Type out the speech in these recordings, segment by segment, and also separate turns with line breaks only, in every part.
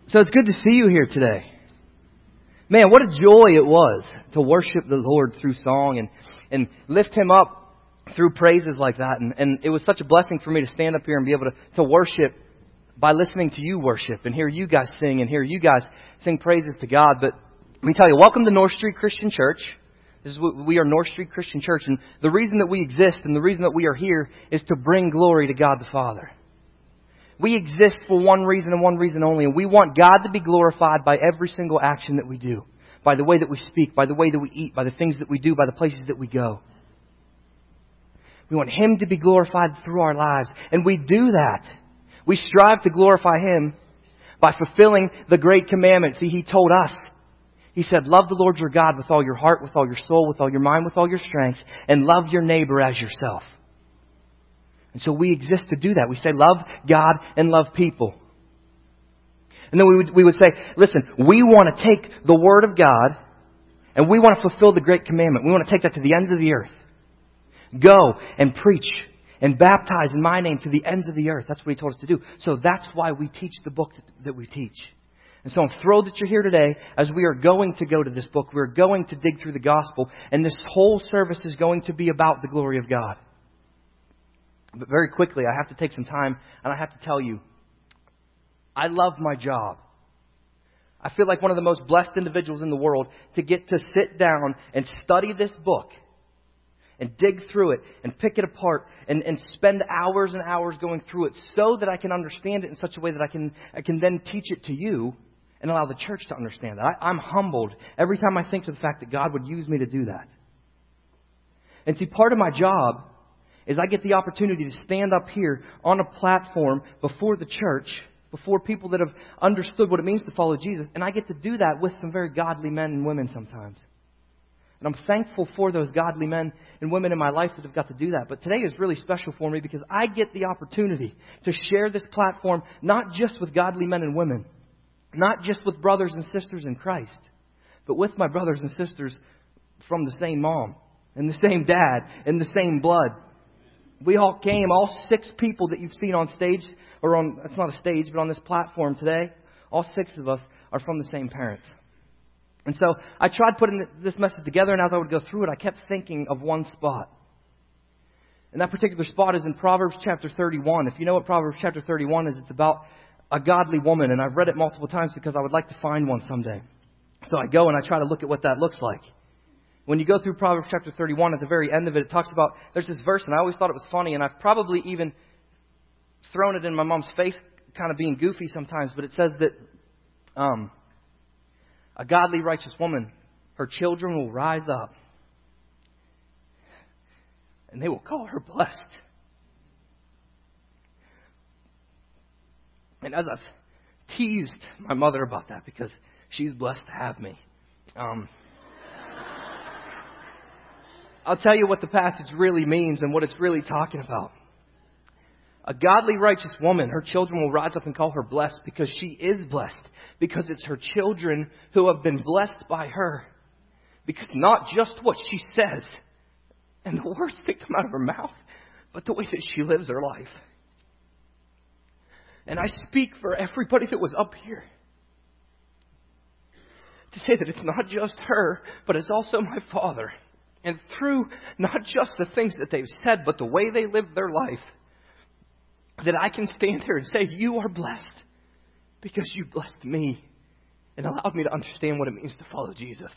So it's good to see you here today. Man, what a joy it was to worship the Lord through song and lift Him up through praises like that. And it was such a blessing for me to stand up here and be able to worship by listening to you worship and hear you guys sing and hear you guys sing praises to God. But let me tell you, welcome to North Street Christian Church. We are North Street Christian Church, and the reason that we exist and the reason that we are here is to bring glory to God the Father. We exist for one reason and one reason only, and we want God to be glorified by every single action that we do, by the way that we speak, by the way that we eat, by the things that we do, by the places that we go. We want Him to be glorified through our lives, and we do that. We strive to glorify Him by fulfilling the great commandment. See, He told us, He said, love the Lord your God with all your heart, with all your soul, with all your mind, with all your strength, and love your neighbor as yourself. And so we exist to do that. We say love God and love people. And then we would say, listen, we want to take the Word of God and we want to fulfill the great commandment. We want to take that to the ends of the earth. Go and preach and baptize in my name to the ends of the earth. That's what He told us to do. So that's why we teach the book that we teach. And so I'm thrilled that you're here today as we are going to go to this book. We're going to dig through the gospel. And this whole service is going to be about the glory of God. But very quickly, I have to take some time and I have to tell you, I love my job. I feel like one of the most blessed individuals in the world to get to sit down and study this book and dig through it and pick it apart and spend hours and hours going through it so that I can understand it in such a way that I can then teach it to you and allow the church to understand that. I'm humbled every time I think to the fact that God would use me to do that. And see, part of my job is I get the opportunity to stand up here on a platform before the church, before people that have understood what it means to follow Jesus. And I get to do that with some very godly men and women sometimes. And I'm thankful for those godly men and women in my life that have got to do that. But today is really special for me because I get the opportunity to share this platform not just with godly men and women, not just with brothers and sisters in Christ, but with my brothers and sisters from the same mom and the same dad and the same blood. We all came, all 6 people that you've seen on stage, or on, it's not a stage, but on this platform today, all 6 of us are from the same parents. And so I tried putting this message together, and as I would go through it, I kept thinking of one spot. And that particular spot is in Proverbs chapter 31. If you know what Proverbs chapter 31 is, it's about a godly woman, and I've read it multiple times because I would like to find one someday. So I go and I try to look at what that looks like. When you go through Proverbs chapter 31, at the very end of it, it talks about, there's this verse, and I always thought it was funny, and I've probably even thrown it in my mom's face, kind of being goofy sometimes, but it says that a godly, righteous woman, her children will rise up, and they will call her blessed. And as I've teased my mother about that, because she's blessed to have me, I'll tell you what the passage really means and what it's really talking about. A godly, righteous woman, her children will rise up and call her blessed because she is blessed. Because it's her children who have been blessed by her. Because not just what she says and the words that come out of her mouth, but the way that she lives her life. And I speak for everybody that was up here to say that it's not just her, but it's also my Father. And through not just the things that they've said, but the way they live their life, that I can stand here and say, you are blessed because you blessed me and allowed me to understand what it means to follow Jesus.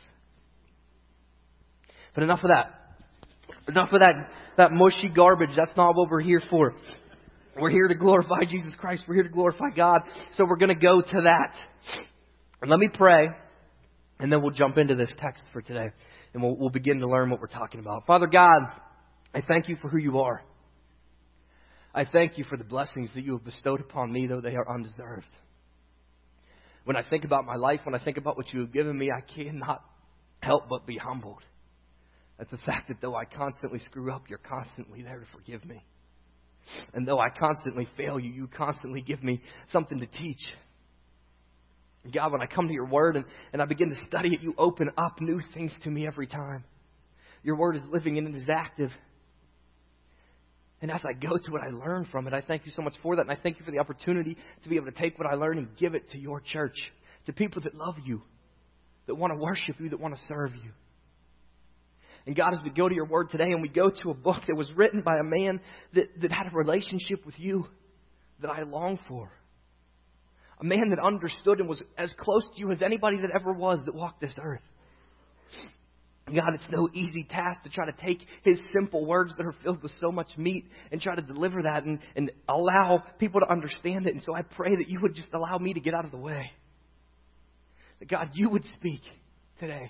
But enough of that. Enough of that mushy garbage. That's not what we're here for. We're here to glorify Jesus Christ. We're here to glorify God. So we're going to go to that. And let me pray, and then we'll jump into this text for today. And we'll begin to learn what we're talking about. Father God, I thank you for who you are. I thank you for the blessings that you have bestowed upon me, though they are undeserved. When I think about my life, when I think about what you have given me, I cannot help but be humbled at the fact that though I constantly screw up, you're constantly there to forgive me. And though I constantly fail you, you constantly give me something to teach. God, when I come to your word and I begin to study it, you open up new things to me every time. Your word is living and it is active. And as I go to it, I learn from it. I thank you so much for that. And I thank you for the opportunity to be able to take what I learn and give it to your church, to people that love you, that want to worship you, that want to serve you. And God, as we go to your word today and we go to a book that was written by a man that had a relationship with you that I long for. A man that understood and was as close to you as anybody that ever was that walked this earth. God, it's no easy task to try to take his simple words that are filled with so much meat and try to deliver that and allow people to understand it. And so I pray that you would just allow me to get out of the way. That God, you would speak today.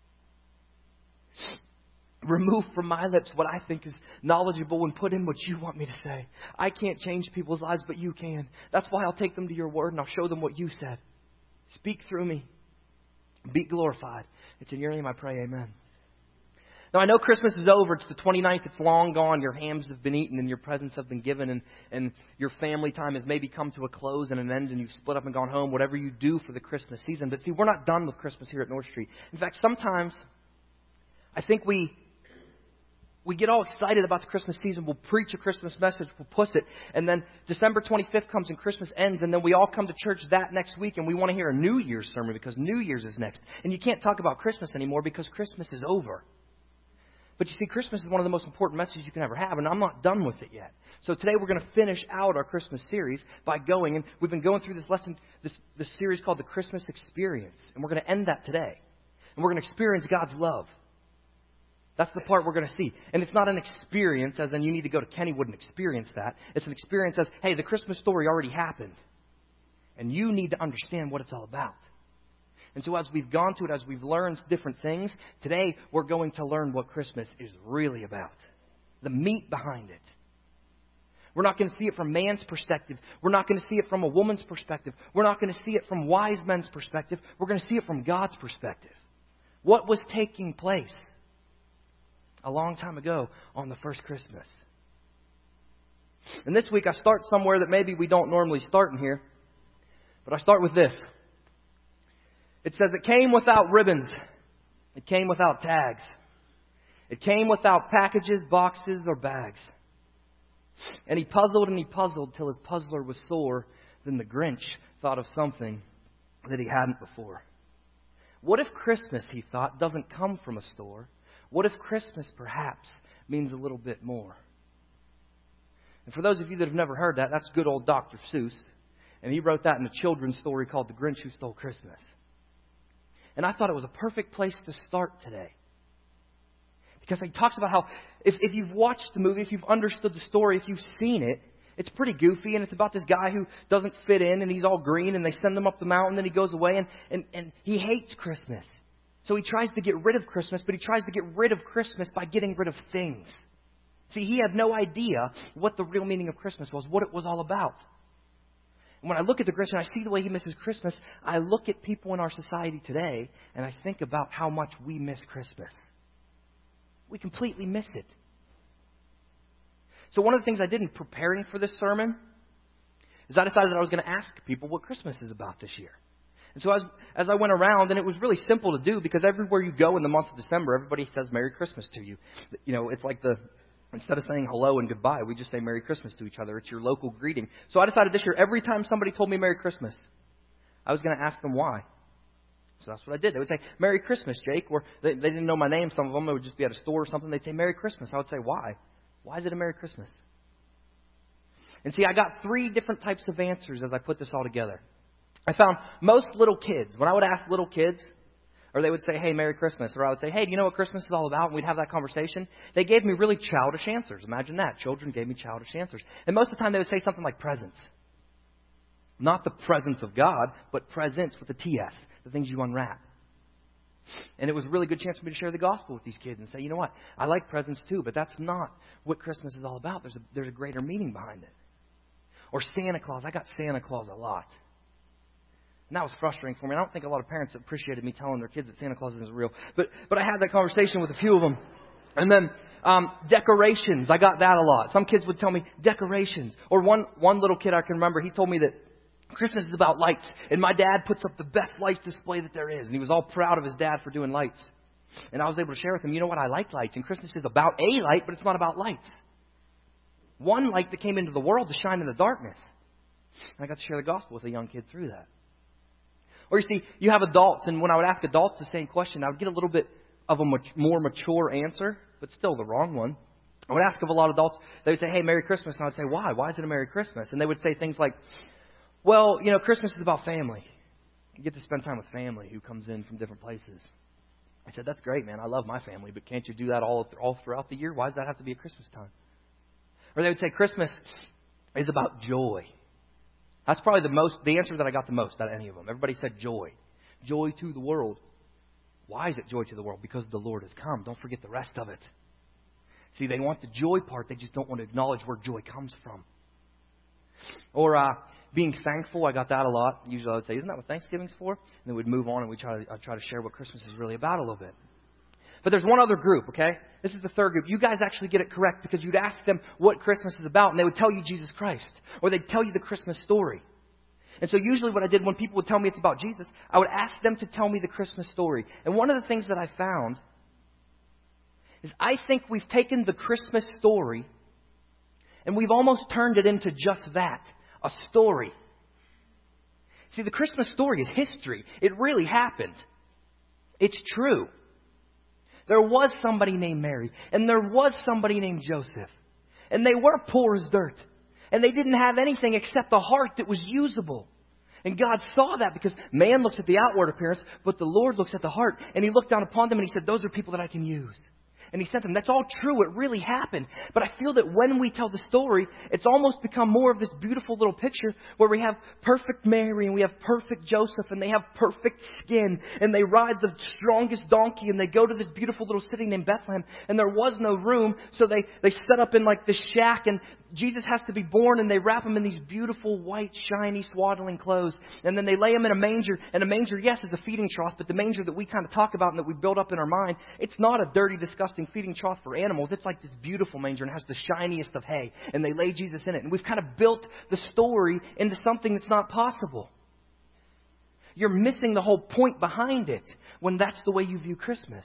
Remove from my lips what I think is knowledgeable and put in what you want me to say. I can't change people's lives, but you can. That's why I'll take them to your word and I'll show them what you said. Speak through me. Be glorified. It's in your name I pray, amen. Now I know Christmas is over. It's the 29th. It's long gone. Your hams have been eaten and your presents have been given and your family time has maybe come to a close and an end and you've split up and gone home, whatever you do for the Christmas season. But see, we're not done with Christmas here at North Street. In fact, sometimes I think we get all excited about the Christmas season. We'll preach a Christmas message. We'll push it. And then December 25th comes and Christmas ends. And then we all come to church that next week and we want to hear a New Year's sermon because New Year's is next. And you can't talk about Christmas anymore because Christmas is over. But you see, Christmas is one of the most important messages you can ever have. And I'm not done with it yet. So today we're going to finish out our Christmas series by going. And we've been going through this lesson, this series called the Christmas Experience. And we're going to end that today. And we're going to experience God's love. That's the part we're going to see. And it's not an experience as in you need to go to Kennywood and experience that. It's an experience as, hey, the Christmas story already happened. And you need to understand what it's all about. And so as we've gone to it, as we've learned different things, today we're going to learn what Christmas is really about. The meat behind it. We're not going to see it from man's perspective. We're not going to see it from a woman's perspective. We're not going to see it from wise men's perspective. We're going to see it from God's perspective. What was taking place a long time ago on the first Christmas. And this week I start somewhere that maybe we don't normally start in here. But I start with this. It says it came without ribbons. It came without tags. It came without packages, boxes, or bags. And he puzzled till his puzzler was sore. Then the Grinch thought of something that he hadn't before. What if Christmas, he thought, doesn't come from a store? What if Christmas, perhaps, means a little bit more? And for those of you that have never heard that, that's good old Dr. Seuss. And he wrote that in a children's story called The Grinch Who Stole Christmas. And I thought it was a perfect place to start today. Because he talks about how, if you've watched the movie, if you've understood the story, if you've seen it, it's pretty goofy. And it's about this guy who doesn't fit in and he's all green and they send him up the mountain and he goes away and he hates Christmas. So he tries to get rid of Christmas, but he tries to get rid of Christmas by getting rid of things. See, he had no idea what the real meaning of Christmas was, what it was all about. And when I look at the Grinch and I see the way he misses Christmas, I look at people in our society today and I think about how much we miss Christmas. We completely miss it. So one of the things I did in preparing for this sermon is I decided that I was going to ask people what Christmas is about this year. And so as I went around, and it was really simple to do because everywhere you go in the month of December, everybody says Merry Christmas to you. You know, it's like instead of saying hello and goodbye, we just say Merry Christmas to each other. It's your local greeting. So I decided this year, every time somebody told me Merry Christmas, I was going to ask them why. So that's what I did. They would say, Merry Christmas, Jake. Or they didn't know my name. Some of them would just be at a store or something. They'd say, Merry Christmas. I would say, why? Why is it a Merry Christmas? And see, I got 3 different types of answers as I put this all together. I found most little kids, when I would ask little kids, or they would say, hey, Merry Christmas, or I would say, hey, do you know what Christmas is all about? And we'd have that conversation. They gave me really childish answers. Imagine that. Children gave me childish answers. And most of the time they would say something like presents. Not the presence of God, but presents with the TS, the things you unwrap. And it was a really good chance for me to share the gospel with these kids and say, you know what, I like presents too, but that's not what Christmas is all about. There's a greater meaning behind it. Or Santa Claus. I got Santa Claus a lot. And that was frustrating for me. I don't think a lot of parents appreciated me telling their kids that Santa Claus isn't real. But I had that conversation with a few of them. And then decorations. I got that a lot. Some kids would tell me decorations. Or one little kid I can remember, he told me that Christmas is about lights. And my dad puts up the best lights display that there is. And he was all proud of his dad for doing lights. And I was able to share with him, you know what, I like lights. And Christmas is about a light, but it's not about lights. One light that came into the world to shine in the darkness. And I got to share the gospel with a young kid through that. Or you see, you have adults, and when I would ask adults the same question, I would get a little bit of a more mature answer, but still the wrong one. I would ask of a lot of adults, they would say, hey, Merry Christmas. And I would say, why? Why is it a Merry Christmas? And they would say things like, well, Christmas is about family. You get to spend time with family who comes in from different places. I said, that's great, man. I love my family, but can't you do that all throughout the year? Why does that have to be at Christmas time? Or they would say, Christmas is about joy. That's probably the answer that I got the most out of any of them. Everybody said joy. Joy to the world. Why is it joy to the world? Because the Lord has come. Don't forget the rest of it. See, they want the joy part. They just don't want to acknowledge where joy comes from. Or being thankful. I got that a lot. Usually I would say, isn't that what Thanksgiving's for? And then we'd move on and I'd try to share what Christmas is really about a little bit. But there's one other group, okay? This is the third group. You guys actually get it correct because you'd ask them what Christmas is about, and they would tell you Jesus Christ. Or they'd tell you the Christmas story. And so usually what I did when people would tell me it's about Jesus, I would ask them to tell me the Christmas story. And one of the things that I found is I think we've taken the Christmas story and we've almost turned it into just that, a story. See, the Christmas story is history. It really happened. It's true. There was somebody named Mary, and there was somebody named Joseph. And they were poor as dirt. And they didn't have anything except a heart that was usable. And God saw that because man looks at the outward appearance, but the Lord looks at the heart. And He looked down upon them and He said, those are people that I can use. And He sent them. That's all true. It really happened. But I feel that when we tell the story, it's almost become more of this beautiful little picture where we have perfect Mary and we have perfect Joseph and they have perfect skin and they ride the strongest donkey and they go to this beautiful little city named Bethlehem and there was no room. So they set up in like this shack and Jesus has to be born and they wrap Him in these beautiful white shiny swaddling clothes and then they lay Him in a manger. And a manger, yes, is a feeding trough, but the manger that we kind of talk about and that we build up in our mind, it's not a dirty, disgusting feeding trough for animals. It's like this beautiful manger and has the shiniest of hay and they lay Jesus in it. And we've kind of built the story into something that's not possible. You're missing the whole point behind it when that's the way you view Christmas.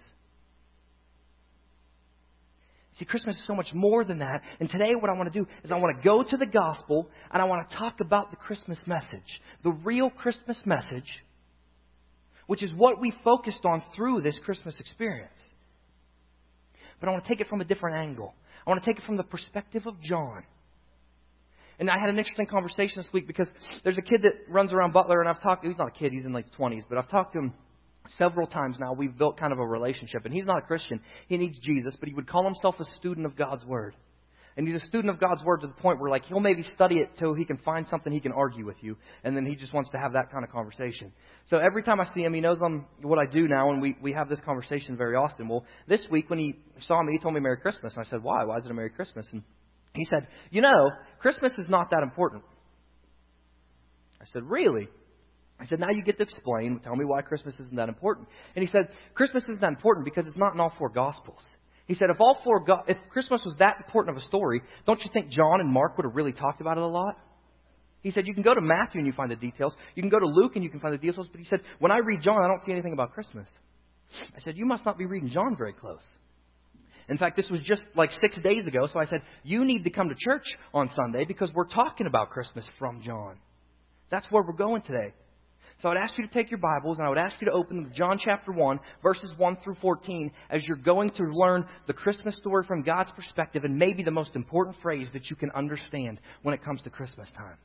See, Christmas is so much more than that. And today what I want to do is I want to go to the gospel and I want to talk about the Christmas message. The real Christmas message, which is what we focused on through this Christmas experience. But I want to take it from a different angle. I want to take it from the perspective of John. And I had an interesting conversation this week because there's a kid that runs around Butler and I've talked, he's not a kid, he's in like his 20s, but I've talked to him several times now. We've built kind of a relationship. And he's not a Christian. He needs Jesus, but he would call himself a student of God's Word. And he's a student of God's Word to the point where like he'll maybe study it till he can find something he can argue with you. And then he just wants to have that kind of conversation. So every time I see him, he knows what I do now. And we have this conversation very often. Well, this week when he saw me, he told me Merry Christmas. And I said, why? Why is it a Merry Christmas? And he said, Christmas is not that important. I said, really? I said, now you get to explain. Tell me why Christmas isn't that important. And he said, Christmas isn't that important because it's not in all four Gospels. He said, if Christmas was that important of a story, don't you think John and Mark would have really talked about it a lot? He said, you can go to Matthew and you find the details. You can go to Luke and you can find the details. But he said, when I read John, I don't see anything about Christmas. I said, you must not be reading John very close. In fact, this was just like 6 days ago. So I said, you need to come to church on Sunday because we're talking about Christmas from John. That's where we're going today. So I'd ask you to take your Bibles and I would ask you to open them to John chapter 1, verses 1 through 14, as you're going to learn the Christmas story from God's perspective and maybe the most important phrase that you can understand when it comes to Christmas time.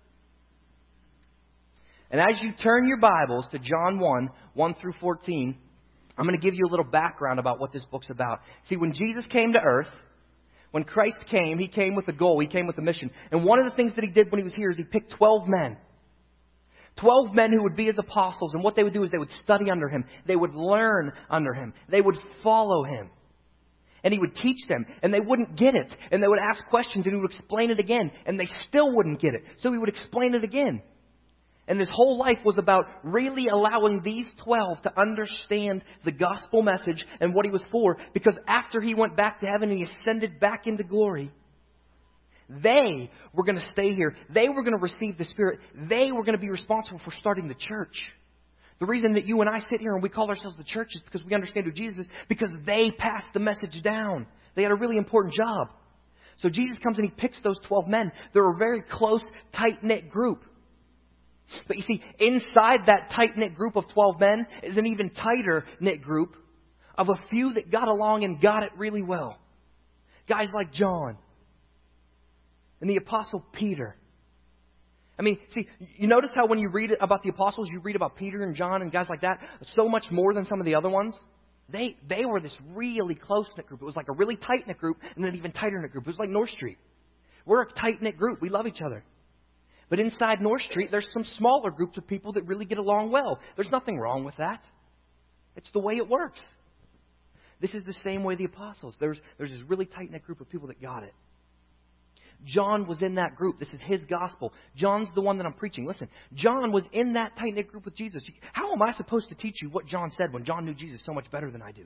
And as you turn your Bibles to John 1 through 14, I'm going to give you a little background about what this book's about. See, when Jesus came to earth, when Christ came, He came with a goal, He came with a mission. And one of the things that He did when He was here is He picked 12 men. 12 men who would be His apostles. And what they would do is they would study under Him. They would learn under Him. They would follow Him. And He would teach them. And they wouldn't get it. And they would ask questions and He would explain it again. And they still wouldn't get it. So He would explain it again. And His whole life was about really allowing these 12 to understand the gospel message and what He was for. Because after He went back to heaven and He ascended back into glory, they were going to stay here. They were going to receive the Spirit. They were going to be responsible for starting the church. The reason that you and I sit here and we call ourselves the church is because we understand who Jesus is, because they passed the message down. They had a really important job. So Jesus comes and he picks those 12 men. They're a very close, tight-knit group. But you see, inside that tight-knit group of 12 men is an even tighter knit group of a few that got along and got it really well. Guys like John and the Apostle Peter. I mean, see, you notice how when you read about the apostles, you read about Peter and John and guys like that, so much more than some of the other ones. They were this really close-knit group. It was like a really tight-knit group and then an even tighter-knit group. It was like North Street. We're a tight-knit group. We love each other. But inside North Street, there's some smaller groups of people that really get along well. There's nothing wrong with that. It's the way it works. This is the same way the apostles. There's this really tight-knit group of people that got it. John was in that group. This is his gospel. John's the one that I'm preaching. Listen, John was in that tight-knit group with Jesus. How am I supposed to teach you what John said when John knew Jesus so much better than I do?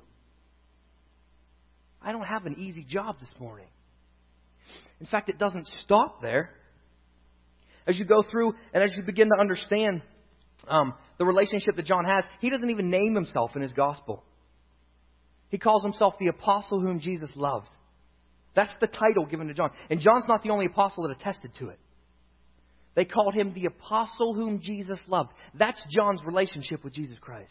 I don't have an easy job this morning. In fact, it doesn't stop there. As you go through and as you begin to understand the relationship that John has, he doesn't even name himself in his gospel. He calls himself the apostle whom Jesus loved. That's the title given to John. And John's not the only apostle that attested to it. They called him the apostle whom Jesus loved. That's John's relationship with Jesus Christ.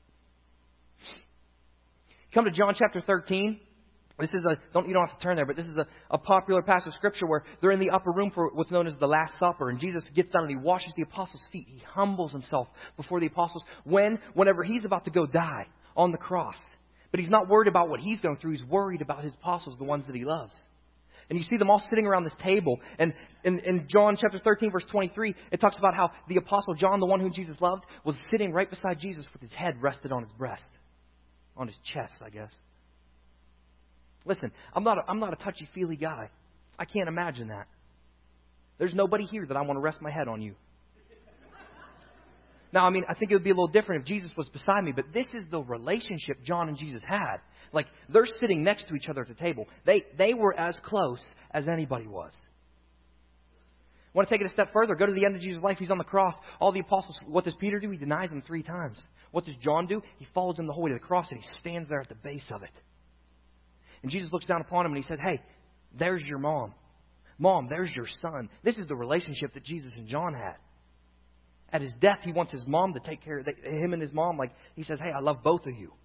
Come to John chapter 13. This is you don't have to turn there, but this is a popular passage of Scripture where they're in the upper room for what's known as the Last Supper. And Jesus gets down and he washes the apostles' feet. He humbles himself before the apostles whenever he's about to go die on the cross. But he's not worried about what he's going through. He's worried about his apostles, the ones that he loves. And you see them all sitting around this table. And in John chapter 13, verse 23, it talks about how the apostle John, the one whom Jesus loved, was sitting right beside Jesus with his head rested on his breast. On his chest, I guess. Listen, I'm not a touchy-feely guy. I can't imagine that. There's nobody here that I want to rest my head on you. Now, I mean, I think it would be a little different if Jesus was beside me, but this is the relationship John and Jesus had. Like, they're sitting next to each other at the table. They were as close as anybody was. Want to take it a step further? Go to the end of Jesus' life. He's on the cross. All the apostles, what does Peter do? He denies him 3 times. What does John do? He follows him the whole way to the cross, and he stands there at the base of it. And Jesus looks down upon him, and he says, hey, there's your mom. Mom, there's your son. This is the relationship that Jesus and John had. At his death, he wants his mom to take care of him and his mom. Like he says, hey, I love both of you.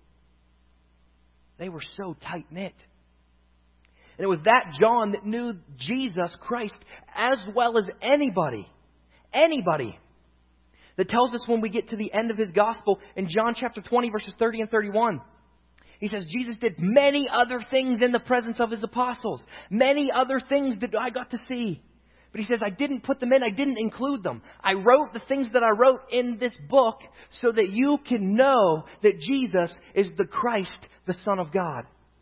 They were so tight-knit. And it was that John that knew Jesus Christ as well as anybody. Anybody. That tells us when we get to the end of his gospel in John chapter 20, verses 30 and 31. He says, Jesus did many other things in the presence of his apostles. Many other things that I got to see. But he says, I didn't put them in. I didn't include them. I wrote the things that I wrote in this book so that you can know that Jesus is the Christ, the Son of God.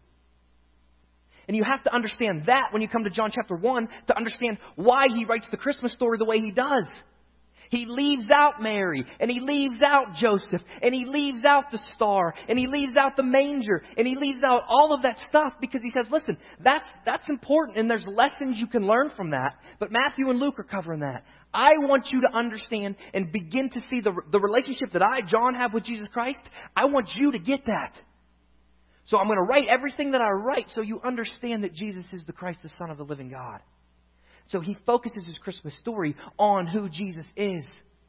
And you have to understand that when you come to John chapter 1 to understand why he writes the Christmas story the way he does. He leaves out Mary, and he leaves out Joseph, and he leaves out the star, and he leaves out the manger, and he leaves out all of that stuff because he says, listen, that's important, and there's lessons you can learn from that, but Matthew and Luke are covering that. I want you to understand and begin to see the relationship that John, have with Jesus Christ. I want you to get that. So I'm going to write everything that I write so you understand that Jesus is the Christ, the Son of the living God. So he focuses his Christmas story on who Jesus is.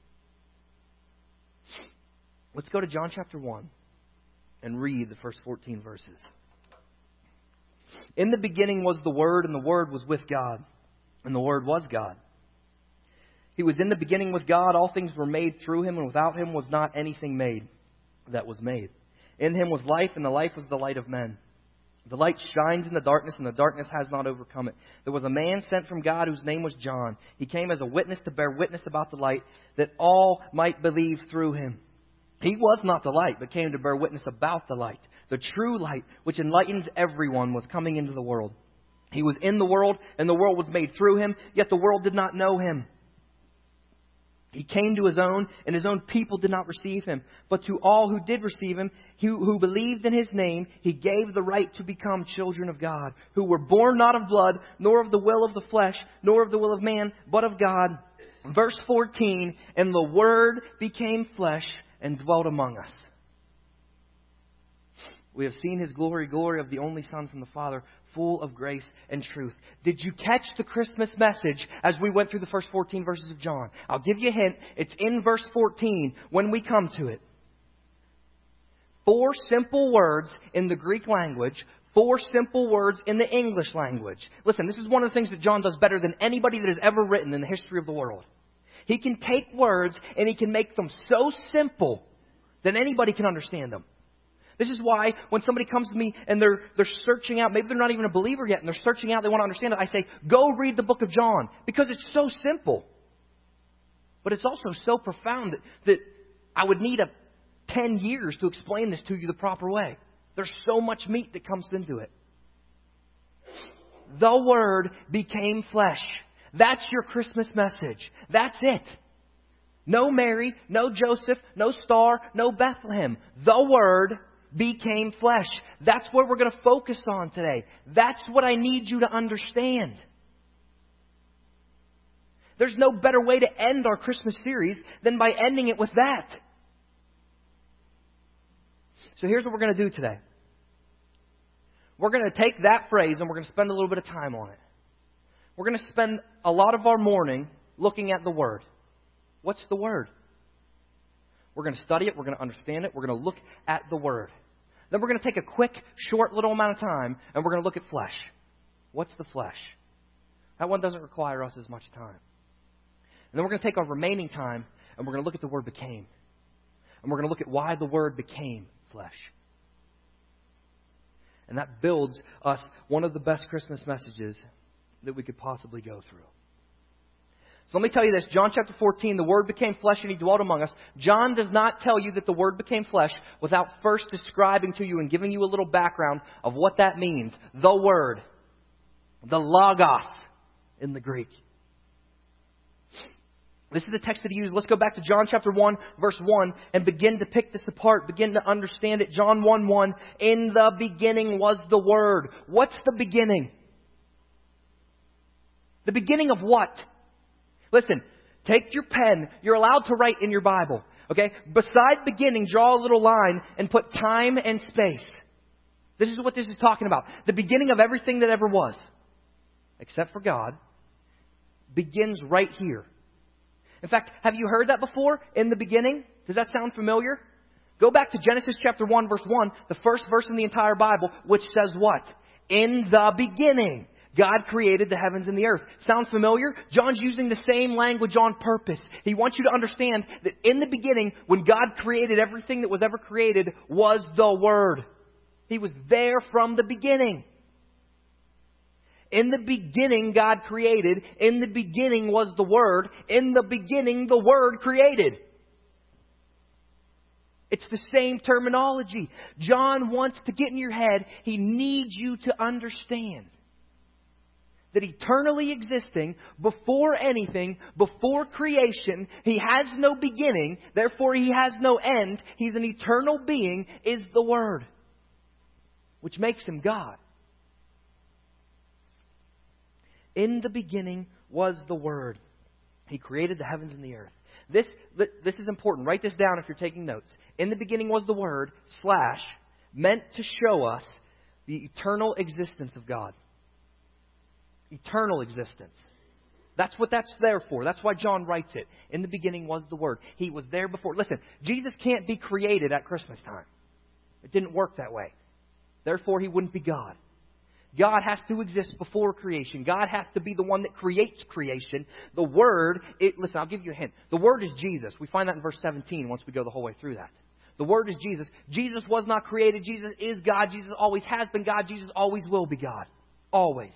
Let's go to John chapter 1 and read the first 14 verses. In the beginning was the Word, and the Word was with God, and the Word was God. He was in the beginning with God. All things were made through him, and without him was not anything made that was made. In him was life, and the life was the light of men. The light shines in the darkness, and the darkness has not overcome it. There was a man sent from God whose name was John. He came as a witness to bear witness about the light, that all might believe through him. He was not the light, but came to bear witness about the light. The true light, which enlightens everyone, was coming into the world. He was in the world, and the world was made through him, yet the world did not know him. He came to his own, and his own people did not receive him. But to all who did receive him, who believed in his name, he gave the right to become children of God, who were born not of blood, nor of the will of the flesh, nor of the will of man, but of God. Verse 14, and the Word became flesh and dwelt among us. We have seen his glory, glory of the only Son from the Father, full of grace and truth. Did you catch the Christmas message as we went through the first 14 verses of John? I'll give you a hint. It's in verse 14 when we come to it. 4 simple words in the Greek language, 4 simple words in the English language. Listen, this is one of the things that John does better than anybody that has ever written in the history of the world. He can take words and he can make them so simple that anybody can understand them. This is why when somebody comes to me and they're searching out, maybe they're not even a believer yet, and they're searching out, they want to understand it, I say, go read the book of John, because it's so simple. But it's also so profound that I would need 10 years to explain this to you the proper way. There's so much meat that comes into it. The Word became flesh. That's your Christmas message. That's it. No Mary, no Joseph, no star, no Bethlehem. The Word became flesh. That's what we're going to focus on today. That's what I need you to understand. There's no better way to end our Christmas series than by ending it with that. So here's what we're going to do today. We're going to take that phrase and we're going to spend a little bit of time on it. We're going to spend a lot of our morning looking at the Word. What's the Word? We're going to study it. We're going to understand it. We're going to look at the Word. Then we're going to take a quick, short little amount of time and we're going to look at flesh. What's the flesh? That one doesn't require us as much time. And then we're going to take our remaining time and we're going to look at the word became. And we're going to look at why the Word became flesh. And that builds us one of the best Christmas messages that we could possibly go through. So let me tell you this. John chapter 14, the Word became flesh and He dwelt among us. John does not tell you that the Word became flesh without first describing to you and giving you a little background of what that means. The Word. The Logos in the Greek. This is the text that he used. Let's go back to John chapter 1, verse 1, and begin to pick this apart. Begin to understand it. John 1:1. In the beginning was the Word. What's the beginning? The beginning of what? Listen, take your pen. You're allowed to write in your Bible. Okay? Beside beginning, draw a little line and put time and space. This is what this is talking about. The beginning of everything that ever was, except for God, begins right here. In fact, have you heard that before? In the beginning? Does that sound familiar? Go back to Genesis chapter 1, verse 1, the first verse in the entire Bible, which says what? In the beginning, God created the heavens and the earth. Sound familiar? John's using the same language on purpose. He wants you to understand that in the beginning, when God created everything that was ever created, was the Word. He was there from the beginning. In the beginning, God created. In the beginning was the Word. In the beginning, the Word created. It's the same terminology. John wants to get in your head. He needs you to understand that eternally existing, before anything, before creation, He has no beginning, therefore He has no end. He's an eternal being, is the Word, which makes Him God. In the beginning was the Word. He created the heavens and the earth. This is important. Write this down if you're taking notes. In the beginning was the Word, / meant to show us the eternal existence of God. Eternal existence. That's what that's there for. That's why John writes it. In the beginning was the Word. He was there before. Listen, Jesus can't be created at Christmas time. It didn't work that way. Therefore, He wouldn't be God. God has to exist before creation. God has to be the one that creates creation. The Word, listen, I'll give you a hint. The Word is Jesus. We find that in verse 17 once we go the whole way through that. The Word is Jesus. Jesus was not created. Jesus is God. Jesus always has been God. Jesus always will be God. Always.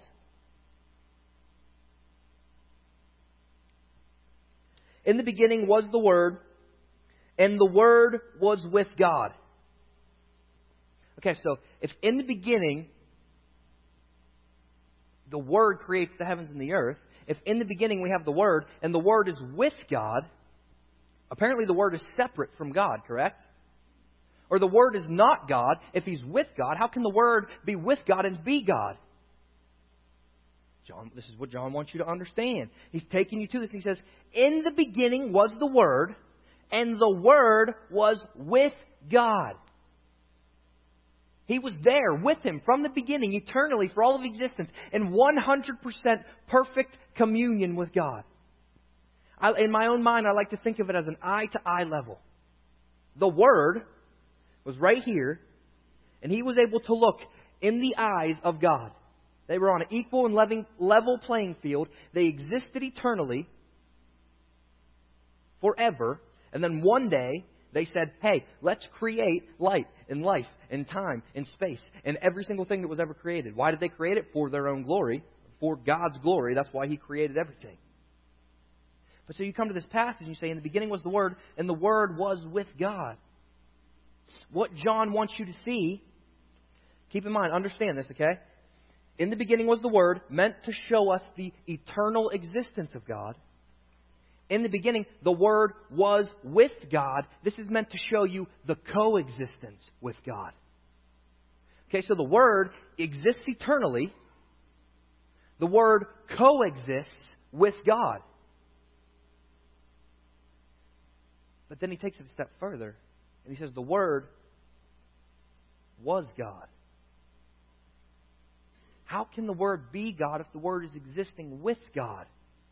In the beginning was the Word, and the Word was with God. Okay, so if in the beginning the Word creates the heavens and the earth, if in the beginning we have the Word, and the Word is with God, apparently the Word is separate from God, correct? Or the Word is not God. If He's with God, how can the Word be with God and be God? This is what John wants you to understand. He's taking you to this. He says, in the beginning was the Word, and the Word was with God. He was there with him from the beginning, eternally, for all of existence, in 100% perfect communion with God. In my own mind, I like to think of it as an eye-to-eye level. The Word was right here, and He was able to look in the eyes of God. They were on an equal and level playing field. They existed eternally, forever, and then one day, they said, hey, let's create light and life and time and space and every single thing that was ever created. Why did they create it? For their own glory, for God's glory. That's why He created everything. But so you come to this passage and you say, in the beginning was the Word, and the Word was with God. What John wants you to see, keep in mind, understand this, okay? In the beginning was the Word, meant to show us the eternal existence of God. In the beginning, the Word was with God. This is meant to show you the coexistence with God. Okay, so the Word exists eternally. The Word coexists with God. But then he takes it a step further, and he says the Word was God. How can the Word be God if the Word is existing with God?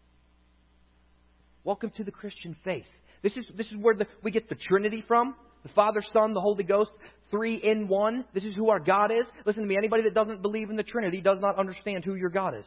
Welcome to the Christian faith. This is where we get the Trinity from. The Father, Son, the Holy Ghost, 3 in 1. This is who our God is. Listen to me, anybody that doesn't believe in the Trinity does not understand who your God is.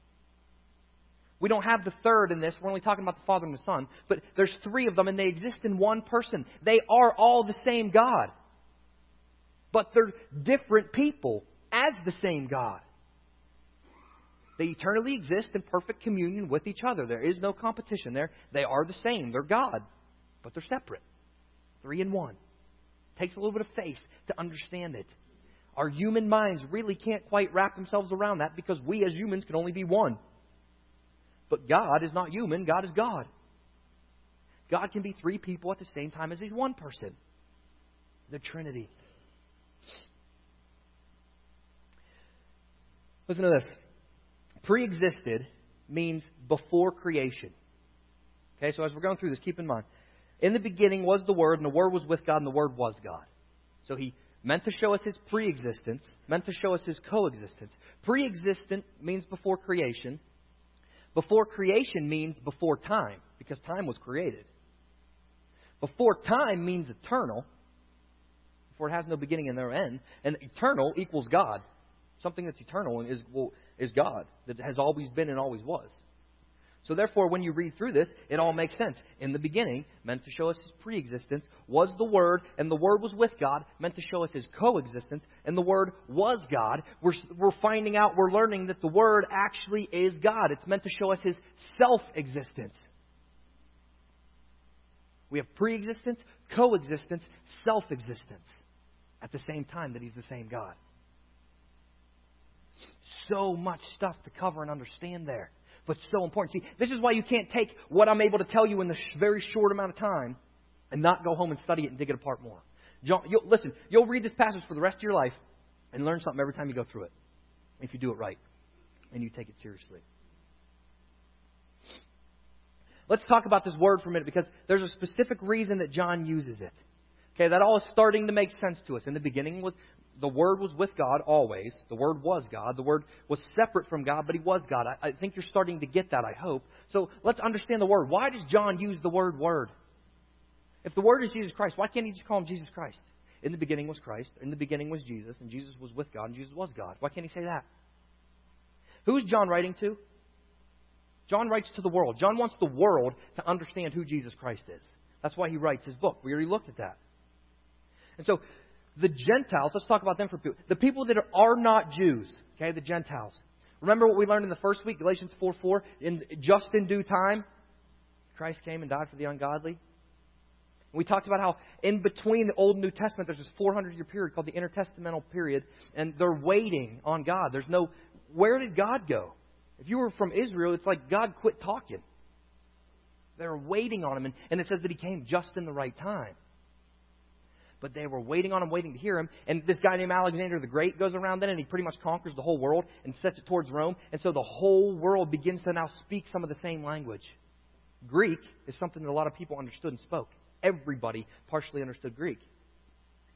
We don't have the third in this. We're only talking about the Father and the Son. But there's 3 of them, and they exist in one person. They are all the same God. But they're different people as the same God. They eternally exist in perfect communion with each other. There is no competition there. They are the same. They're God. But they're separate. 3 in 1. Takes a little bit of faith to understand it. Our human minds really can't quite wrap themselves around that because we as humans can only be one. But God is not human. God is God. God can be 3 people at the same time as He's one person. The Trinity. Listen to this. Pre-existed means before creation. Okay, so as we're going through this, keep in mind. In the beginning was the Word, and the Word was with God, and the Word was God. So He meant to show us His pre-existence, meant to show us His coexistence. Pre-existent means before creation. Before creation means before time, because time was created. Before time means eternal, for it has no beginning and no end. And eternal equals God. Something that's eternal is God, that has always been and always was. So therefore, when you read through this, it all makes sense. In the beginning, meant to show us His pre-existence, was the Word, and the Word was with God, meant to show us His coexistence, and the Word was God. We're finding out, we're learning that the Word actually is God. It's meant to show us His self-existence. We have pre-existence, coexistence, self-existence at the same time that He's the same God. So much stuff to cover and understand there. But so important. See, this is why you can't take what I'm able to tell you in this very short amount of time and not go home and study it and dig it apart more. You'll read this passage for the rest of your life and learn something every time you go through it. If you do it right and you take it seriously. Let's talk about this word for a minute because there's a specific reason that John uses it. Okay, that all is starting to make sense to us. In the beginning, the Word was with God always. The Word was God. The Word was separate from God, but He was God. I think you're starting to get that, I hope. So let's understand the Word. Why does John use the word Word? If the Word is Jesus Christ, why can't he just call Him Jesus Christ? In the beginning was Christ. In the beginning was Jesus. And Jesus was with God. And Jesus was God. Why can't he say that? Who's John writing to? John writes to the world. John wants the world to understand who Jesus Christ is. That's why he writes his book. We already looked at that. And so, the Gentiles, let's talk about them for a few. The people that are not Jews, okay, the Gentiles. Remember what we learned in the first week, Galatians 4:4? Just in due time, Christ came and died for the ungodly. We talked about how in between the Old and New Testament, there's this 400-year period called the intertestamental period, and they're waiting on God. Where did God go? If you were from Israel, it's like God quit talking. They're waiting on Him, and it says that He came just in the right time. But they were waiting on Him, waiting to hear Him. And this guy named Alexander the Great goes around then, and he pretty much conquers the whole world and sets it towards Rome. And so the whole world begins to now speak some of the same language. Greek is something that a lot of people understood and spoke. Everybody partially understood Greek.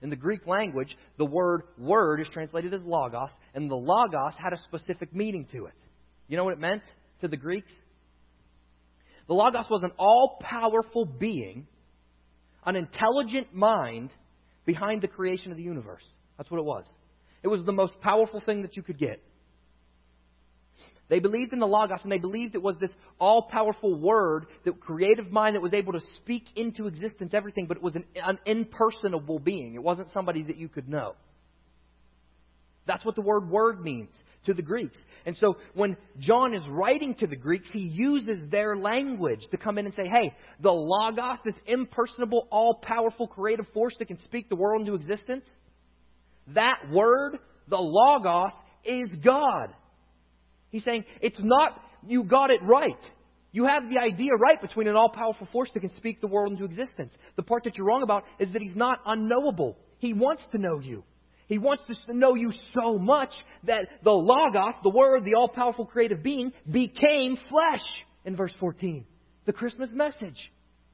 In the Greek language, the word word is translated as logos, and the logos had a specific meaning to it. You know what it meant to the Greeks? The logos was an all-powerful being, an intelligent mind behind the creation of the universe. That's what it was. It was the most powerful thing that you could get. They believed in the Logos, and they believed it was this all-powerful word, the creative mind that was able to speak into existence everything, but it was an impersonable being. It wasn't somebody that you could know. That's what the word word means to the Greeks. And so when John is writing to the Greeks, he uses their language to come in and say, hey, the Logos, this impersonable, all-powerful creative force that can speak the world into existence, that word, the Logos, is God. He's saying, it's not you got it right. You have the idea right between an all-powerful force that can speak the world into existence. The part that you're wrong about is that He's not unknowable. He wants to know you. He wants to know you so much that the Logos, the Word, the all-powerful creative being, became flesh in verse 14. The Christmas message.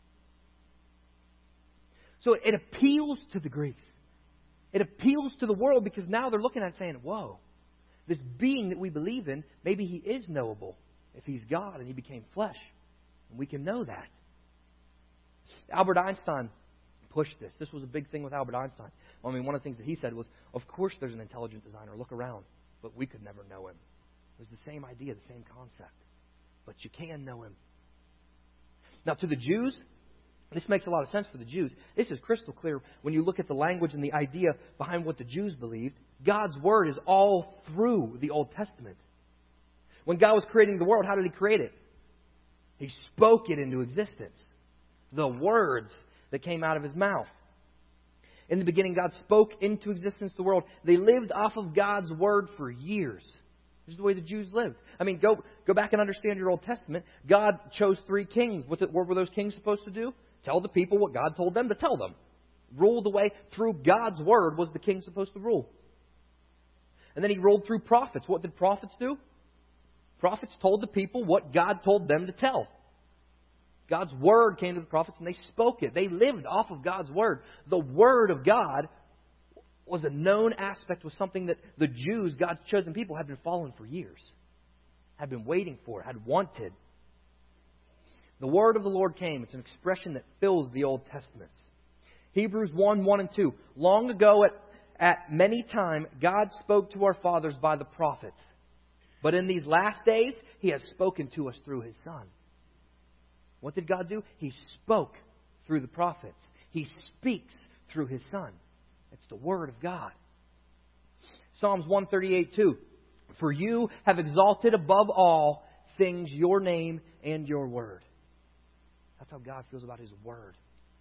So it appeals to the Greeks. It appeals to the world because now they're looking at it saying, whoa, this being that we believe in, maybe He is knowable if He's God and He became flesh. And we can know that. Albert Einstein pushed this. This was a big thing with Albert Einstein. I mean, one of the things that he said was, of course there's an intelligent designer. Look around. But we could never know Him. It was the same idea, the same concept. But you can know Him. Now, to the Jews, this makes a lot of sense for the Jews. This is crystal clear when you look at the language and the idea behind what the Jews believed. God's Word is all through the Old Testament. When God was creating the world, how did He create it? He spoke it into existence. The words that came out of His mouth. In the beginning, God spoke into existence the world. They lived off of God's Word for years. This is the way the Jews lived. I mean, go back and understand your Old Testament. God chose 3 kings. What were those kings supposed to do? Tell the people what God told them to tell them. Rule the way through God's Word was the king supposed to rule. And then He ruled through prophets. What did prophets do? Prophets told the people what God told them to tell. God's Word came to the prophets and they spoke it. They lived off of God's Word. The Word of God was a known aspect, was something that the Jews, God's chosen people, had been following for years. Had been waiting for, had wanted. The Word of the Lord came. It's an expression that fills the Old Testament. Hebrews 1 and 2. Long ago at many time, God spoke to our fathers by the prophets. But in these last days, He has spoken to us through His Son. What did God do? He spoke through the prophets. He speaks through His Son. It's the Word of God. Psalms 138:2. For you have exalted above all things your name and your word. That's how God feels about His Word.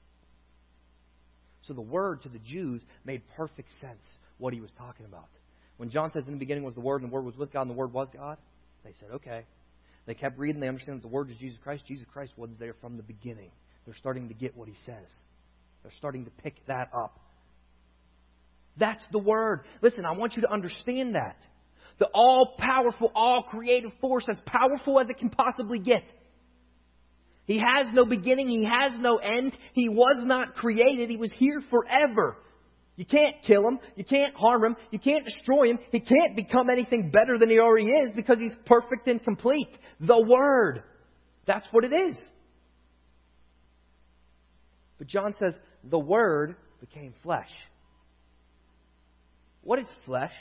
So the Word to the Jews made perfect sense what He was talking about. When John says in the beginning was the Word, and the Word was with God, and the Word was God, they said, okay. They kept reading. They understand that the Word is Jesus Christ. Jesus Christ was there from the beginning. They're starting to get what He says. They're starting to pick that up. That's the Word. Listen, I want you to understand that. The all-powerful, all-creative force, as powerful as it can possibly get. He has no beginning. He has no end. He was not created. He was here forever. You can't kill Him. You can't harm Him. You can't destroy Him. He can't become anything better than He already is because He's perfect and complete. The Word. That's what it is. But John says, the Word became flesh. What is flesh?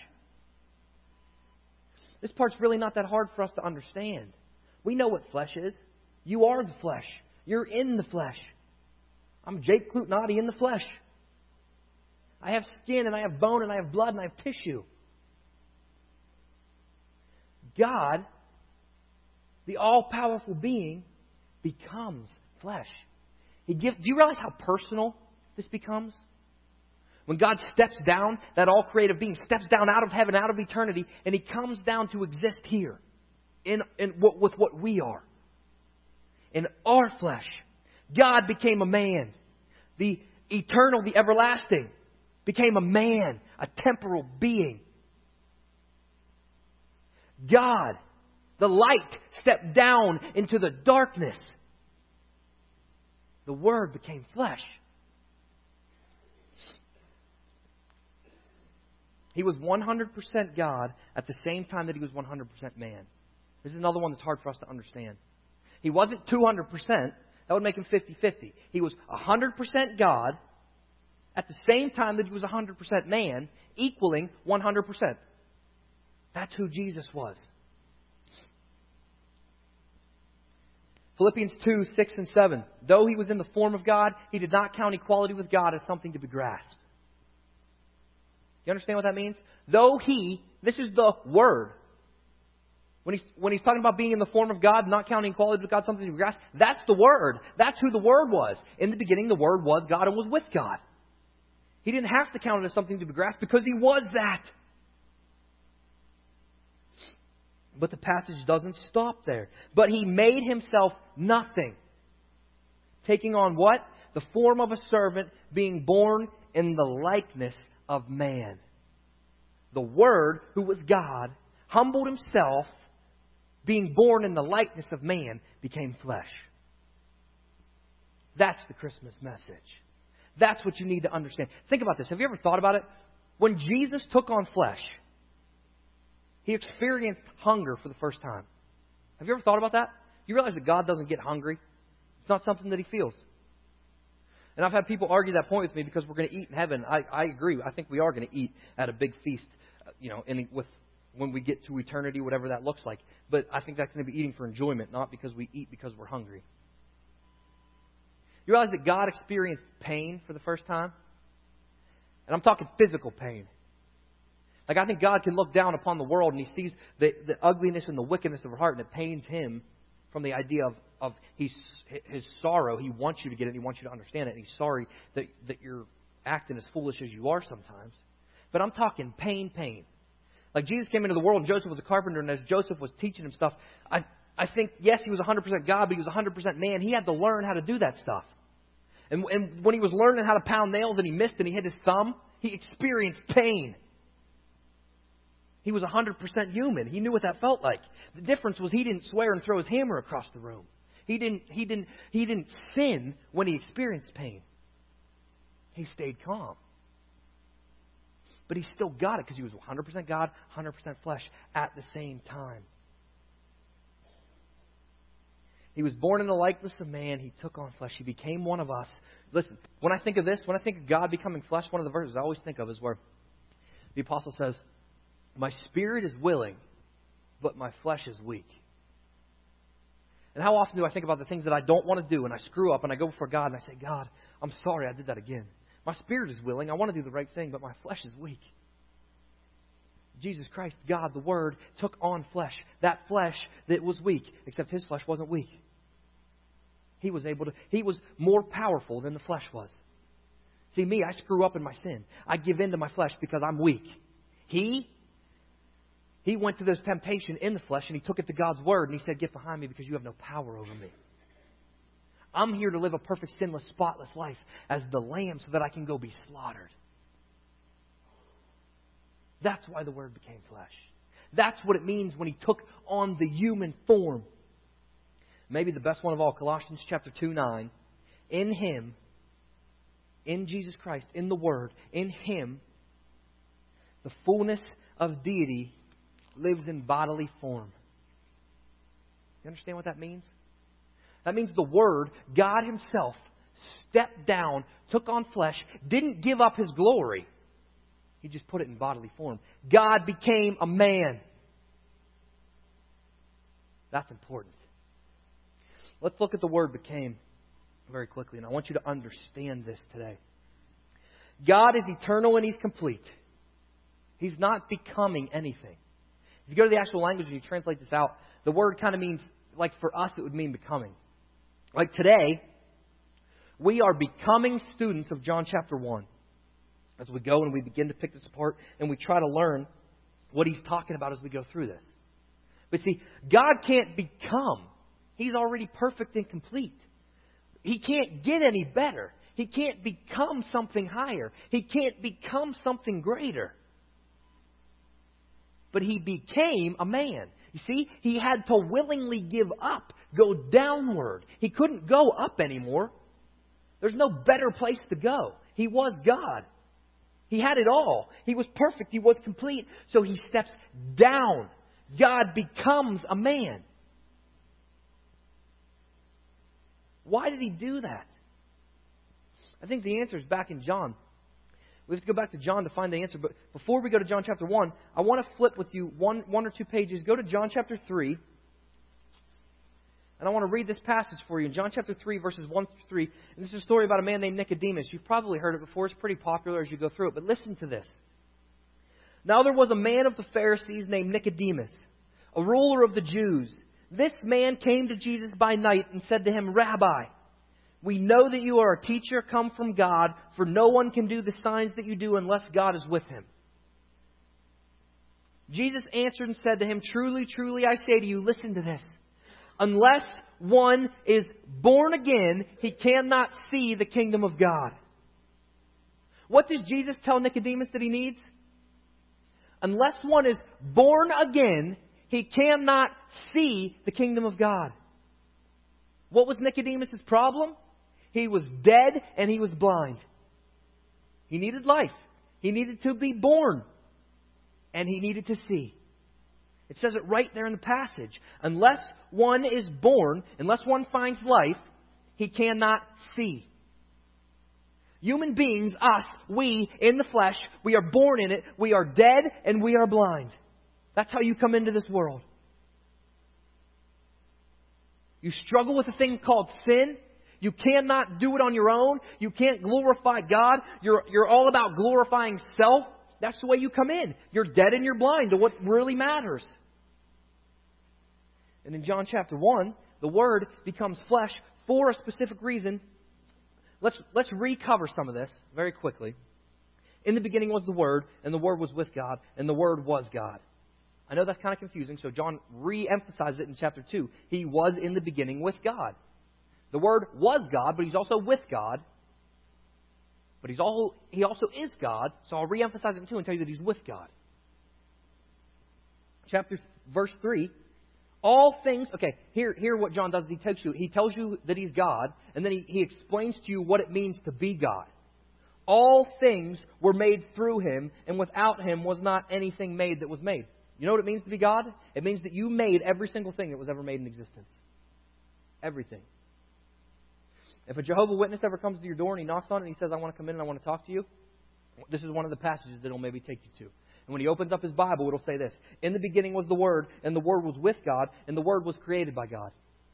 This part's really not that hard for us to understand. We know what flesh is. You are the flesh. You're in the flesh. I'm Jake Klutnati in the flesh. I have skin and I have bone and I have blood and I have tissue. God, the all-powerful being, becomes flesh. Do you realize how personal this becomes? When God steps down, that all-creative being steps down out of heaven, out of eternity, and He comes down to exist here with what we are. In our flesh, God became a man. The eternal, the everlasting, became a man, a temporal being. God, the light, stepped down into the darkness. The Word became flesh. He was 100% God at the same time that He was 100% man. This is another one that's hard for us to understand. He wasn't 200%. That would make Him 50-50. He was 100% God at the same time that He was 100% man, equaling 100%. That's who Jesus was. Philippians 2, 6 and 7. Though He was in the form of God, He did not count equality with God as something to be grasped. You understand what that means? This is the Word. When he's talking about being in the form of God, not counting equality with God, something to be grasped, that's the Word. That's who the Word was. In the beginning, the Word was God and was with God. He didn't have to count it as something to be grasped because He was that. But the passage doesn't stop there. But He made Himself nothing. Taking on what? The form of a servant, being born in the likeness of man. The Word, who was God, humbled Himself, being born in the likeness of man, became flesh. That's the Christmas message. That's what you need to understand. Think about this. Have you ever thought about it? When Jesus took on flesh, He experienced hunger for the first time. Have you ever thought about that? You realize that God doesn't get hungry? It's not something that He feels. And I've had people argue that point with me because we're going to eat in heaven. I agree. I think we are going to eat at a big feast, when we get to eternity, whatever that looks like. But I think that's going to be eating for enjoyment, not because we eat because we're hungry. You realize that God experienced pain for the first time? And I'm talking physical pain. Like, I think God can look down upon the world and He sees the ugliness and the wickedness of our heart, and it pains Him from the idea of His sorrow. He wants you to get it, and He wants you to understand it, and He's sorry that you're acting as foolish as you are sometimes. But I'm talking pain. Like, Jesus came into the world, and Joseph was a carpenter, and as Joseph was teaching him stuff, I think, yes, He was 100% God, but He was 100% man. He had to learn how to do that stuff. And when He was learning how to pound nails and He missed and He hit His thumb, He experienced pain. He was 100% human. He knew what that felt like. The difference was He didn't swear and throw His hammer across the room. He didn't sin when He experienced pain. He stayed calm. But He still got it because He was 100% God, 100% flesh at the same time. He was born in the likeness of man. He took on flesh. He became one of us. Listen, when I think of this, when I think of God becoming flesh, one of the verses I always think of is where the apostle says, "My spirit is willing, but my flesh is weak." And how often do I think about the things that I don't want to do, and I screw up, and I go before God, and I say, "God, I'm sorry I did that again. My spirit is willing. I want to do the right thing, but my flesh is weak." Jesus Christ, God, the Word, took on flesh. That flesh that was weak, except His flesh wasn't weak. He was more powerful than the flesh was. See, me, I screw up in my sin. I give in to my flesh because I'm weak. He went to this temptation in the flesh, and He took it to God's Word, and He said, "Get behind me because you have no power over me. I'm here to live a perfect, sinless, spotless life as the Lamb so that I can go be slaughtered." That's why the Word became flesh. That's what it means when He took on the human form. Maybe the best one of all, Colossians chapter 2:9. In Him, in Jesus Christ, in the Word, in Him, the fullness of deity lives in bodily form. You understand what that means? That means the Word, God Himself, stepped down, took on flesh, didn't give up His glory. He just put it in bodily form. God became a man. That's important. Let's look at the word became very quickly, and I want you to understand this today. God is eternal and He's complete. He's not becoming anything. If you go to the actual language and you translate this out, the word kind of means, like for us, it would mean becoming. Like today, we are becoming students of John chapter 1. As we go and we begin to pick this apart and we try to learn what He's talking about as we go through this. But see, God can't become. He's already perfect and complete. He can't get any better. He can't become something higher. He can't become something greater. But He became a man. You see, He had to willingly give up, go downward. He couldn't go up anymore. There's no better place to go. He was God.
He had it all. He was perfect. He was complete. So He steps down. God becomes a man. Why did He do that? I think the answer is back in John. We have to go back to John to find the answer. But before we go to John chapter 1, I want to flip with you one or two pages. Go to John chapter 3. And I want to read this passage for you. In John chapter 3, verses 1 through 3. And this is a story about a man named Nicodemus. You've probably heard it before. It's pretty popular as you go through it. But listen to this. Now there was a man of the Pharisees named Nicodemus, a ruler of the Jews. This man came to Jesus by night and said to Him, Rabbi, we know that you are a teacher come from God, for no one can do the signs that you do unless God is with him. Jesus answered and said to him, Truly, truly, I say to you, listen to this. Unless one is born again, he cannot see the kingdom of God. What does Jesus tell Nicodemus that he needs? Unless one is born again, he cannot see the kingdom of God. What was Nicodemus' problem? He was dead and he was blind. He needed life. He needed to be born. And he needed to see. It says it right there in the passage. Unless one is born, unless one finds life, he cannot see. Human beings, us, we, in the flesh, we are born in it, we are dead and we are blind. That's how you come into this world. You struggle with a thing called sin. You cannot do it on your own. You can't glorify God. You're all about glorifying self. That's the way you come in. You're dead and you're blind to what really matters. And in John chapter 1, the Word becomes flesh for a specific reason. Let's recover some of this very quickly. In the beginning was the Word, and the Word was with God, and the Word was God. I know that's kind of confusing, so John re-emphasizes it in chapter 2. He was in the beginning with God. The Word was God, but He's also with God. But He also is God, so I'll re-emphasize it too and tell you that He's with God. Verse 3. All things, okay, here what John does is he tells you that He's God, and then he explains to you what it means to be God. All things were made through Him, and without Him was not anything made that was made. You know what it means to be God? It means that you made every single thing that was ever made in existence. Everything. If a Jehovah's Witness ever comes to your door and he knocks on it and he says, I want to come in and I want to talk to you, this is one of the passages that he'll maybe take you to. And when he opens up his Bible, it'll say this. In the beginning was the Word, and the Word was with God, and the Word was created by God.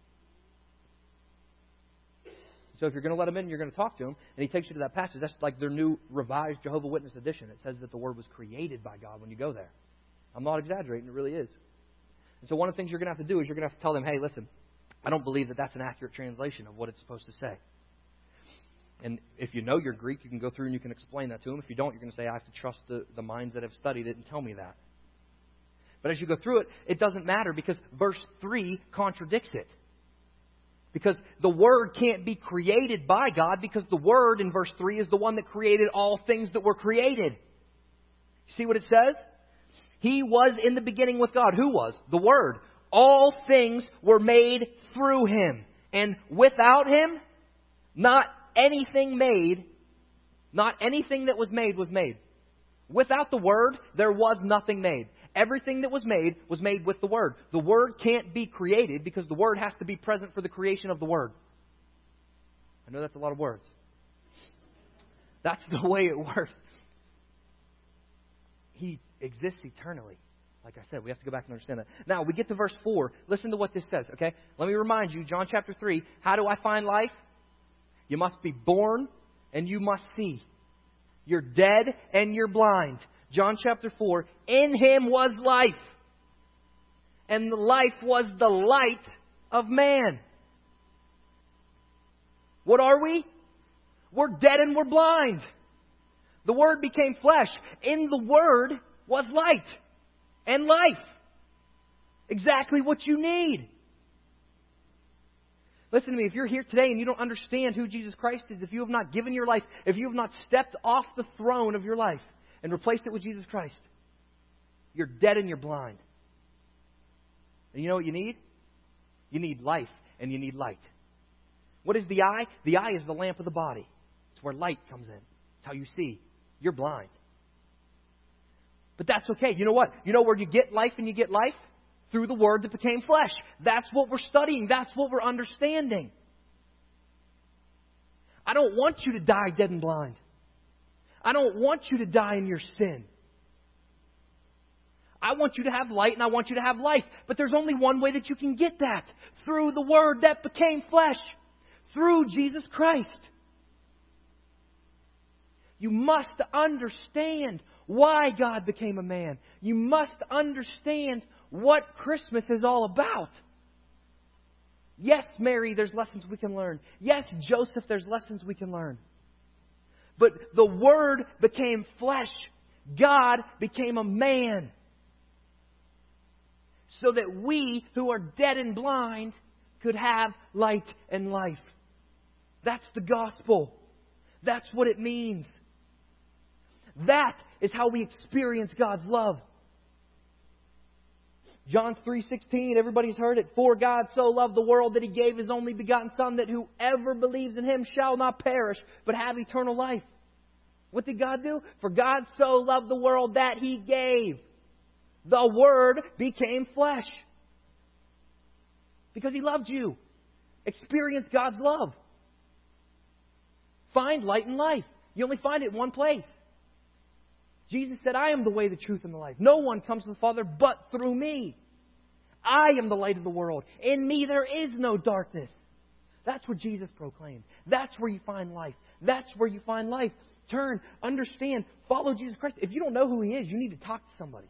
So if you're going to let him in, you're going to talk to him, and he takes you to that passage. That's like their new revised Jehovah's Witness edition. It says that the Word was created by God when you go there. I'm not exaggerating. It really is. And so one of the things you're going to have to do is you're going to have to tell them, hey, listen, I don't believe that that's an accurate translation of what it's supposed to say. And if you know your Greek, you can go through and you can explain that to them. If you don't, you're going to say, I have to trust the minds that have studied it and tell me that. But as you go through it, it doesn't matter because verse 3 contradicts it. Because the Word can't be created by God because the Word in verse 3 is the one that created all things that were created. You see what it says? He was in the beginning with God. Who was? The Word. All things were made through Him. And without Him, not anything that was made was made. Without the Word, there was nothing made. Everything that was made with the Word. The Word can't be created because the Word has to be present for the creation of the Word. I know that's a lot of words. That's the way it works. He exists eternally. Like I said, we have to go back and understand that. Now, we get to verse 4. Listen to what this says, okay? Let me remind you, John chapter 3, how do I find life? You must be born and you must see. You're dead and you're blind. John chapter 4, in Him was life. And the life was the light of man. What are we? We're dead and we're blind. The Word became flesh. In the Word was light and life. Exactly what you need. Listen to me, if you're here today and you don't understand who Jesus Christ is, if you have not given your life, if you have not stepped off the throne of your life and replaced it with Jesus Christ, you're dead and you're blind. And you know what you need? You need life and you need light. What is the eye? The eye is the lamp of the body. It's where light comes in. It's how you see. You're blind. But that's okay. You know what? You know where you get life and you get life? Through the Word that became flesh. That's what we're studying. That's what we're understanding. I don't want you to die dead and blind. I don't want you to die in your sin. I want you to have light and I want you to have life. But there's only one way that you can get that. Through the Word that became flesh. Through Jesus Christ. You must understand why God became a man. You must understand what Christmas is all about. Yes, Mary, there's lessons we can learn. Yes, Joseph, there's lessons we can learn. But the Word became flesh. God became a man. So that we who are dead and blind could have light and life. That's the gospel. That's what it means. That is how we experience God's love. John 3:16, everybody's heard it. For God so loved the world that He gave His only begotten Son, that whoever believes in Him shall not perish, but have eternal life. What did God do? For God so loved the world that He gave. The Word became flesh. Because He loved you. Experience God's love. Find light and life. You only find it in one place. Jesus said, I am the way, the truth, and the life. No one comes to the Father but through me. I am the light of the world. In me there is no darkness. That's what Jesus proclaimed. That's where you find life. That's where you find life. Turn, understand, follow Jesus Christ. If you don't know who He is, you need to talk to somebody.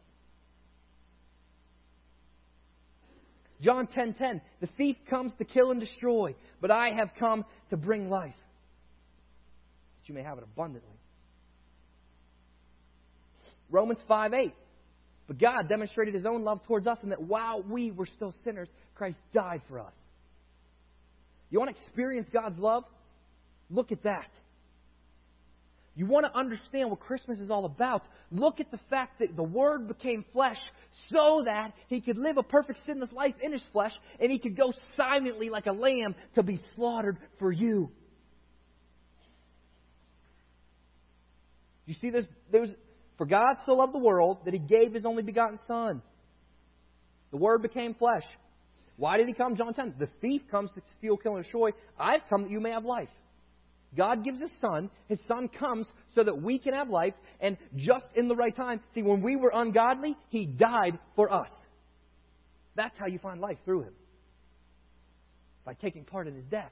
John 10:10, the thief comes to kill and destroy, but I have come to bring life, that you may have it abundantly. Romans 5:8, but God demonstrated His own love towards us in that while we were still sinners, Christ died for us. You want to experience God's love? Look at that. You want to understand what Christmas is all about? Look at the fact that the Word became flesh so that He could live a perfect sinless life in His flesh and He could go silently like a lamb to be slaughtered for you. You see, for God so loved the world that He gave His only begotten Son. The Word became flesh. Why did He come? John 10. The thief comes to steal, kill, and destroy. I've come that you may have life. God gives His Son. His Son comes so that we can have life. And just in the right time. See, when we were ungodly, He died for us. That's how you find life, through Him. By taking part in His death.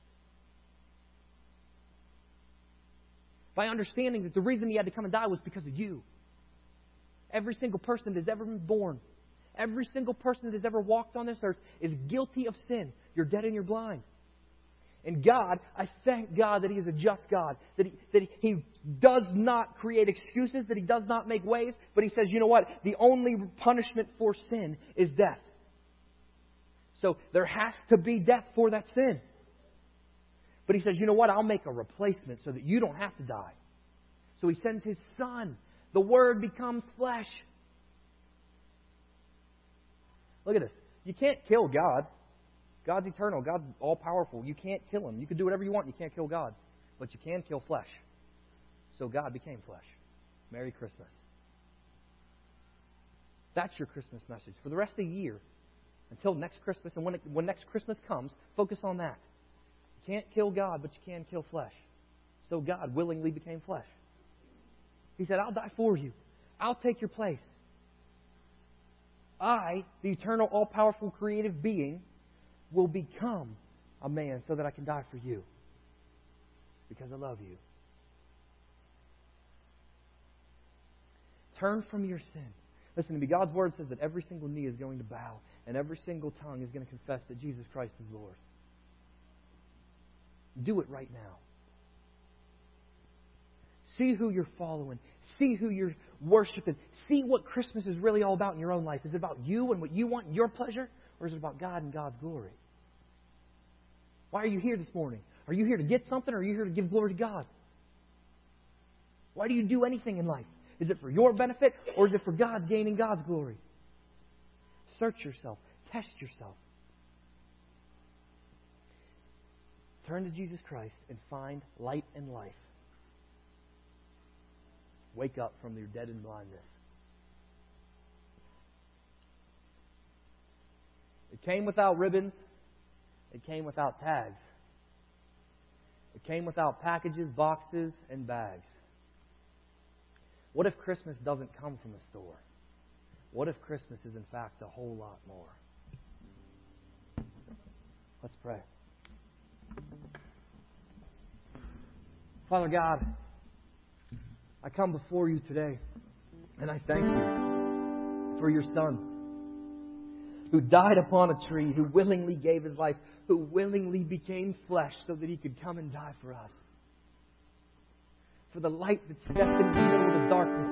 By understanding that the reason He had to come and die was because of you. Every single person that has ever been born, every single person that has ever walked on this earth is guilty of sin. You're dead and you're blind. And God, I thank God that He is a just God. That He does not create excuses, that He does not make ways. But He says, you know what? The only punishment for sin is death. So there has to be death for that sin. But He says, you know what? I'll make a replacement so that you don't have to die. So He sends His Son. The Word becomes flesh. Look at this. You can't kill God. God's eternal. God's all-powerful. You can't kill Him. You can do whatever you want. You can't kill God. But you can kill flesh. So God became flesh. Merry Christmas. That's your Christmas message. For the rest of the year, until next Christmas, and when next Christmas comes, focus on that. You can't kill God, but you can kill flesh. So God willingly became flesh. He said, I'll die for you. I'll take your place. I, the eternal, all-powerful, creative being, will become a man so that I can die for you. Because I love you. Turn from your sin. Listen to me. God's Word says that every single knee is going to bow and every single tongue is going to confess that Jesus Christ is Lord. Do it right now. See who you're following. See who you're worshiping. See what Christmas is really all about in your own life. Is it about you and what you want and your pleasure? Or is it about God and God's glory? Why are you here this morning? Are you here to get something or are you here to give glory to God? Why do you do anything in life? Is it for your benefit or is it for God's gain and God's glory? Search yourself. Test yourself. Turn to Jesus Christ and find light and life. Wake up from your dead and blindness. It came without ribbons. It came without tags. It came without packages, boxes, and bags. What if Christmas doesn't come from a store? What if Christmas is in fact a whole lot more? Let's pray. Father God, I come before you today, and I thank you for your Son, who died upon a tree, who willingly gave His life, who willingly became flesh so that He could come and die for us. For the light that stepped into the middle of the darkness,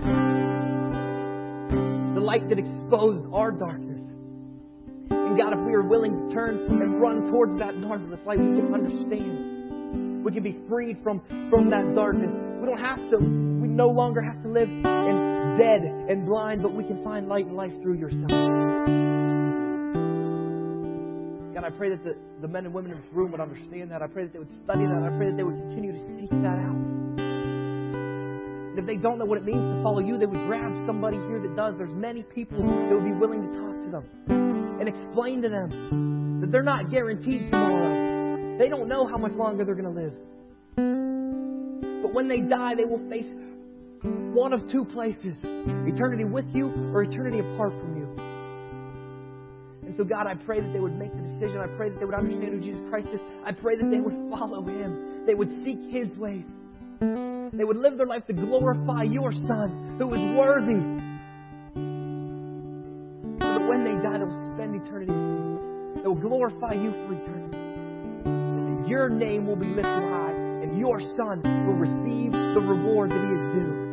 God. The light that exposed our darkness. And God, if we are willing to turn and run towards that marvelous light, we can understand. We can be freed from that darkness. We no longer have to live in dead and blind, but we can find light and life through your Son. God, I pray that the men and women in this room would understand that. I pray that they would study that. I pray that they would continue to seek that out. And if they don't know what it means to follow you, they would grab somebody here that does. There's many people that would be willing to talk to them and explain to them that they're not guaranteed tomorrow. They don't know how much longer they're going to live. But when they die, they will face one of two places: eternity with you or eternity apart from you. And so, God, I pray that they would make the decision. I pray that they would understand who Jesus Christ is. I pray that they would follow Him. They would seek His ways. They would live their life to glorify your Son, who is worthy. So that when they die, they will spend eternity with you. They will glorify you for eternity. And your name will be lifted high, and your Son will receive the reward that He is due.